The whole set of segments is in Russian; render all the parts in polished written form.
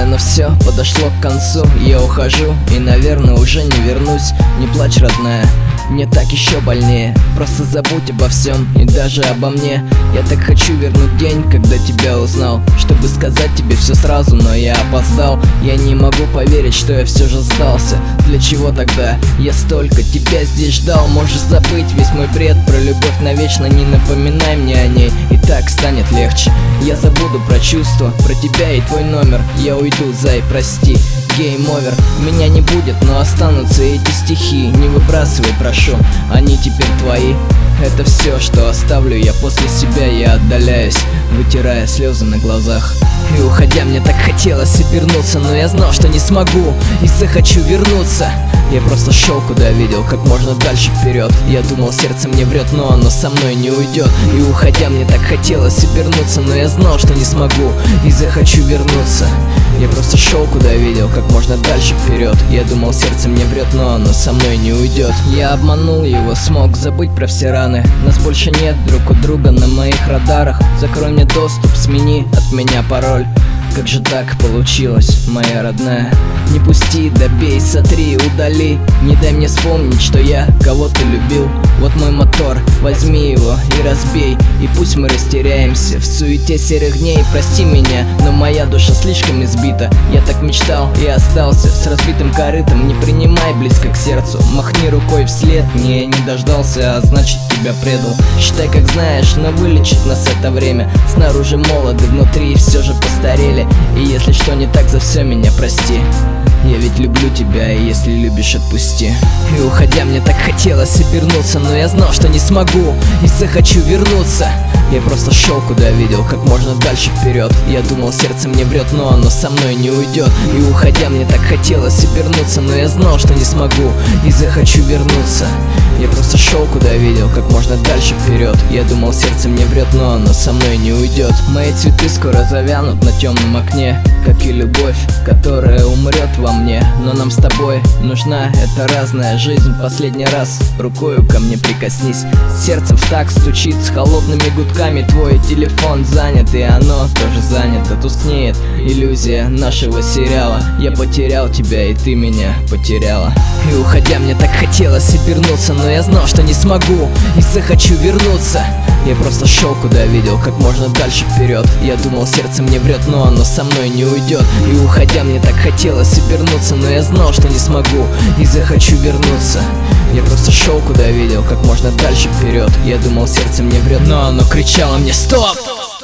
знаю, но все подошло к концу. Я ухожу и, наверное, уже не вернусь. Не плачь, родная, мне так еще больнее. Просто забудь обо всем и даже обо мне. Я так хочу вернуть день, когда тебя узнал, чтобы сказать тебе все сразу, но я опоздал. Я не могу поверить, что я все же сдался. Для чего тогда я столько тебя здесь ждал? Можешь забыть весь мой бред про любовь навечно. Не напоминай мне о ней, и так станет легче. Я забуду про чувства, про тебя и твой номер. Я уйду, зай, прости, гейм овер. Меня не будет, но останутся эти стихи. Не выбрасывай, прошу, они теперь твои. Это все, что оставлю я после себя. Я отдаляюсь, вытирая слезы на глазах. И уходя, мне так хотелось обернуться, но я знал, что не смогу и захочу вернуться. Я просто шел, куда видел, как можно дальше вперед. Я думал, сердце мне врет, но оно со мной не уйдет. И уходя, мне так хотелось обернуться, но я знал, что не смогу и захочу вернуться. Я просто шел, куда видел, как можно дальше вперед. Я думал, сердце мне врет, но оно со мной не уйдет. Я обманул его, смог забыть про все раны. Нас больше нет друг у друга на моих радарах. Закрой мне доступ, смени от меня пароль. Как же так получилось, моя родная? Не пусти, добей, сотри, удали. Не дай мне вспомнить, что я кого-то любил. Вот мой мотор, возьми его и разбей. И пусть мы растеряемся в суете серых дней. Прости меня, но моя душа слишком избита. Я так мечтал и остался с разбитым корытом. Не принимай близко к сердцу, махни рукой вслед. Не дождался, а значит тебя предал. Считай как знаешь, но вылечит нас это время. Снаружи молоды, внутри все же постарели. И если что не так, за все меня прости. Я ведь люблю тебя, и если любишь, отпусти. И уходя, мне так хотелось обернуться, но я знал, что не смогу и захочу вернуться. Я просто шел, куда видел, как можно дальше вперед. Я думал, сердце мне врет, но оно со мной не уйдет. И уходя, мне так хотелось обернуться, но я знал, что не смогу и захочу вернуться. Я просто шел, куда видел, как можно дальше вперед. Я думал, сердце мне врет, но оно со мной не уйдет. Мои цветы скоро завянут на темном окне, как и любовь, которая умрет во мне. Но нам с тобой нужна эта разная жизнь. Последний раз рукою ко мне прикоснись. Сердце в такт стучит с холодными гудками. Твой телефон занят, и оно тоже занято. Тускнеет иллюзия нашего сериала. Я потерял тебя, и ты меня потеряла. И уходя, мне так хотелось обернуться, но я знал, что не смогу и захочу вернуться. Я просто шел, куда видел, как можно дальше вперед. Я думал, сердце мне врет, но оно со мной не уйдет. И уходя, мне так хотелось обернуться, но я знал, что не смогу и захочу вернуться. Я просто шел, куда видел, как можно дальше вперед. Я думал, сердце мне врет, но оно кричало мне: стоп!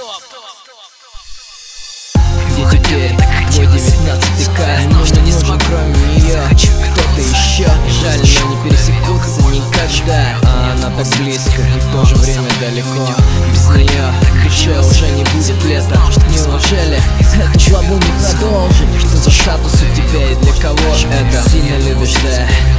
Где теперь твой 19-й знал, что не смогу, кроме нее кто-то еще. Жаль, но не пересекутся никогда. А она так близко и в то же время далеко. Без нее еще уже не будет лета. Неужели эту главу не продолжить? Что за статус у тебя и для кого это? Сильно любишь, да?